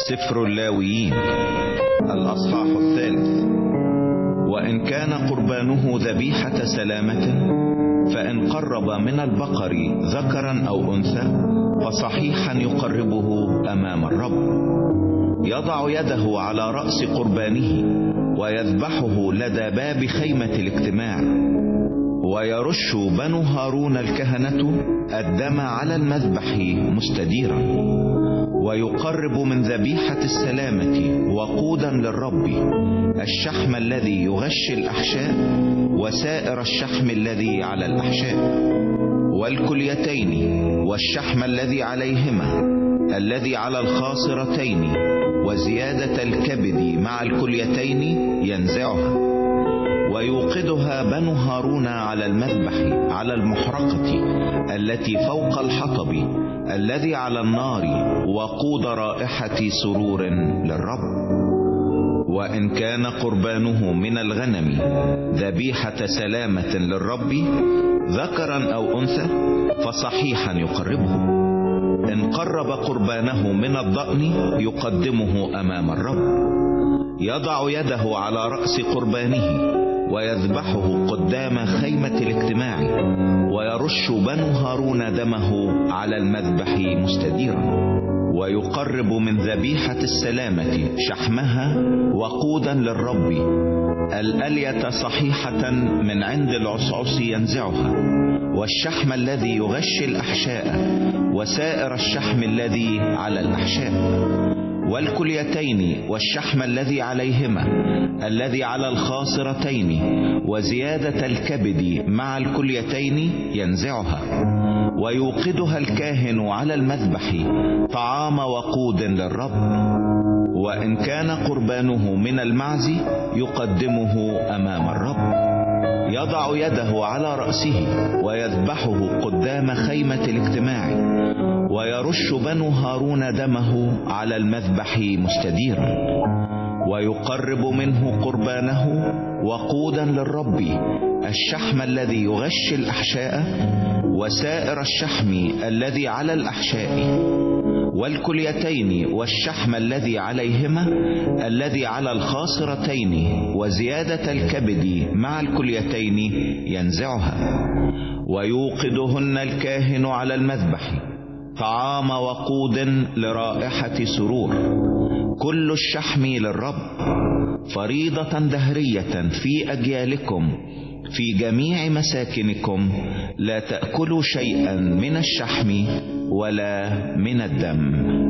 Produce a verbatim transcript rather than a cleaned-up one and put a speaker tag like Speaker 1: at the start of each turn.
Speaker 1: سفر اللاويين الأصحاح الثالث. وإن كان قربانه ذبيحة سلامة، فإن قرب من البقر ذكرا أو أنثى فصحيحا يقربه أمام الرب. يضع يده على رأس قربانه ويذبحه لدى باب خيمة الاجتماع، ويرش بنو هارون الكهنة الدم على المذبح مستديرا، ويقرب من ذبيحة السلامة وقودا للرب الشحم الذي يغشي الأحشاء وسائر الشحم الذي على الأحشاء، والكليتين والشحم الذي عليهما الذي على الخاصرتين وزيادة الكبد مع الكليتين ينزعها، ويوقدها بنو هارون على المذبح على المحرقة التي فوق الحطب الذي على النار وقود رائحة سرور للرب. وإن كان قربانه من الغنم ذبيحة سلامة للرب ذكرا أو أنثى فصحيحا يقربه. إن قرب قربانه من الضأن يقدمه أمام الرب. يضع يده على رأس قربانه ويذبحه قدام خيمة الاجتماع، ويرش بنو هارون دمه على المذبح مستديرا، ويقرب من ذبيحة السلامة شحمها وقودا للرب الألية صحيحة من عند العصعص ينزعها، والشحم الذي يغشي الأحشاء وسائر الشحم الذي على الأحشاء، والكليتين والشحم الذي عليهما الذي على الخاصرتين وزيادة الكبد مع الكليتين ينزعها، ويوقدها الكاهن على المذبح طعام وقود للرب. وإن كان قربانه من المعز يقدمه أمام الرب. يضع يده على رأسه ويذبحه قدام خيمة الاجتماع، ويرش بنو هارون دمه على المذبح مستديرا، ويقرب منه قربانه وقودا للرب الشحم الذي يغشي الأحشاء وسائر الشحم الذي على الأحشاء، والكليتين والشحم الذي عليهما الذي على الخاصرتين وزيادة الكبد مع الكليتين ينزعها، ويوقدهن الكاهن على المذبح طعام وقود لرائحة سرور، كل الشحم للرب فريضة دهرية في أجيالكم في جميع مساكنكم، لا تأكلوا شيئا من الشحم ولا من الدم.